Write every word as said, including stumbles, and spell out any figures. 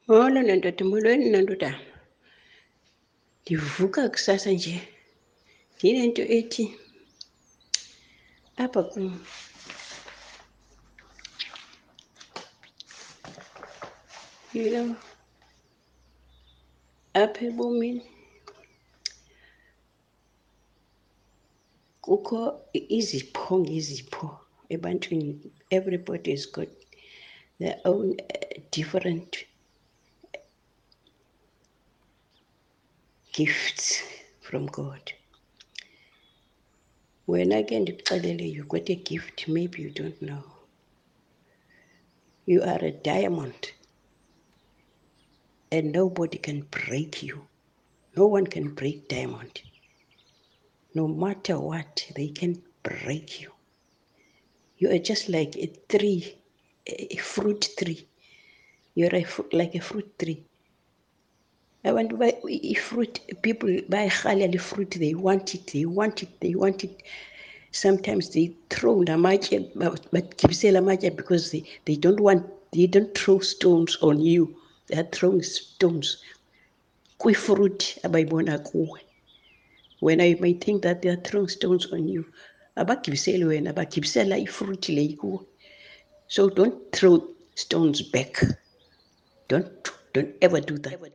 Molo ndoda, molweni ndoda. Ndivuka kusasa nje ndinento ethi apha kum you know, apha ebomini kukho izipho ngezipho ebantwini. Everybody has got their own uh, different gifts from God. Wena ke ndikuxelele, you got a gift maybe you don't know. You are a diamond and nobody can break you. No one can break diamond. No matter what, they can break you. You are just like a tree, a fruit tree. You're a fr- like a fruit tree. I want to buy fruit. People buy halal fruit. They want it. They want it. They want it. Sometimes they throw namaje, but kibisela maja because they, they don't want. They don't throw stones on you. They are throwing stones. Kwi fruit abayibona kuwe. When I may think that they are throwing stones on you, abagibiseli wena, abagibisela ifruit leyi kuwe. So don't throw stones back. Don't don't ever do that.